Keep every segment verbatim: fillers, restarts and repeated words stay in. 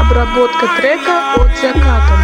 Обработка трека «От заката».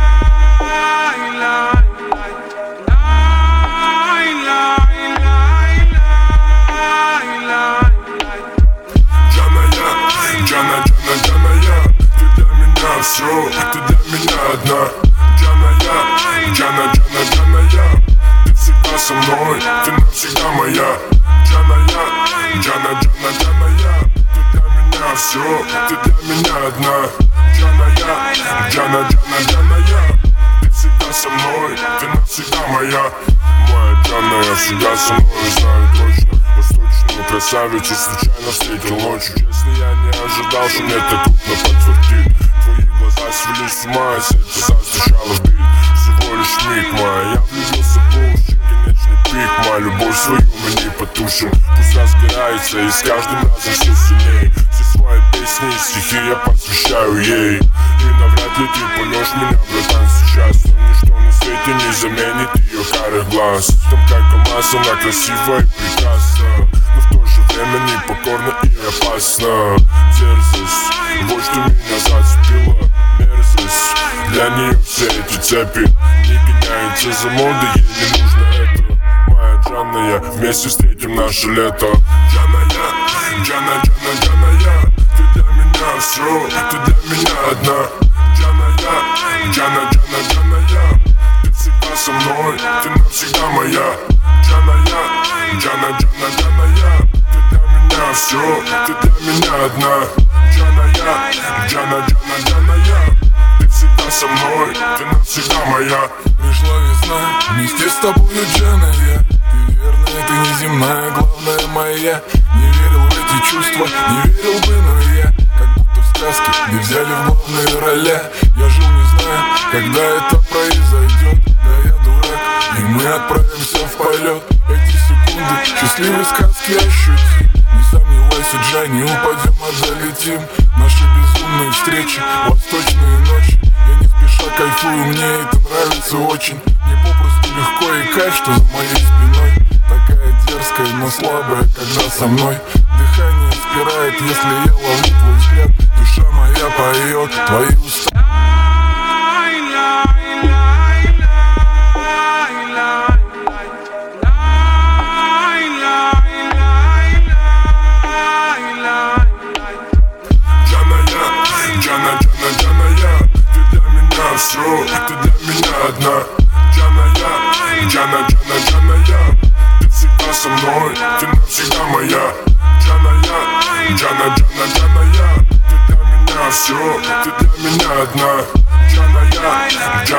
Джана, Джана, Джана, я, ты для меня все, ты для меня одна. Джана, я, Джана, Джана, Джана, я, ты всегда со мной, ты навсегда моя. Джана, я, Джана, Джана, Джана, я, ты для меня все, ты для меня одна. Джана, я, Джана, Джана, Джана, я, ты всегда со мной, ты навсегда моя. Моя Джана, я всегда со мной, знаю точно. Восточную красавицу случайно встретил ночью. Честно, я не ожидал, что мне так крупно подтвердит. Твои глаза свели с ума, а сердце застучало в бит. Всего лишь миг, моя, я влюбился по уши. Конечный пик, моя любовь свою мы не потушим. Пусть разгорается и с каждым разом все сильней. Все свои песни и стихи я посвящаю ей. И навряд ли ты поймешь меня, братан, сейчас. Но ничто на свете не заменит ее карих глаз. Там как алмаз, она красива и прекрасна, но в то же время непокорна и опасна. Дерзость, вот что меня зацепила. Мерзость, для нее все эти цепи. Не гоняется за модой, ей не нужно это. Моя Джана, я, вместе встретим наше лето. Джана, я, Джана, Джана, Джана, я, ты для меня все, ты для меня одна. Джана, я, Джана, Джана, Джана, я, ты всегда со мной, ты навсегда моя. Джана, я, Джана, Джана, Джана, я, ты для меня все, ты для меня одна. Джана, я, Джана, Джана, Джана, я, ты всегда со мной, ты навсегда моя. Пришла весна, вместе с тобою, Джана, я. Ты верная, ты неземная, главная моя. Не верил в эти чувства, не верил бы, но я как будто в сказке, где взяли в главные роли. Я жил не зная, когда это произойдет. Да я дурак, и мы отправимся в полет. Эти секунды счастливой сказки ощутим. Не сомневайся, Джани, упадем, а долетим. Наши безумные встречи, восточные ночи. Я не спеша кайфую, мне это нравится очень. Мне попросту легко и кайф, что за моей спиной. Такая дерзкая, но слабая, когда со мной. Дыхание спирает, если я ловлю твой взгляд. Душа моя поет, твои уста. Джана, Джана, Джана, я, ты для меня все, ты для меня одна. Джана, я, Джана, Джана, Джана, я, ты всегда со мной, ты навсегда моя. Джана, я, Джана, Джана, Джана, я, ты для меня все, ты для меня одна. Джана, я,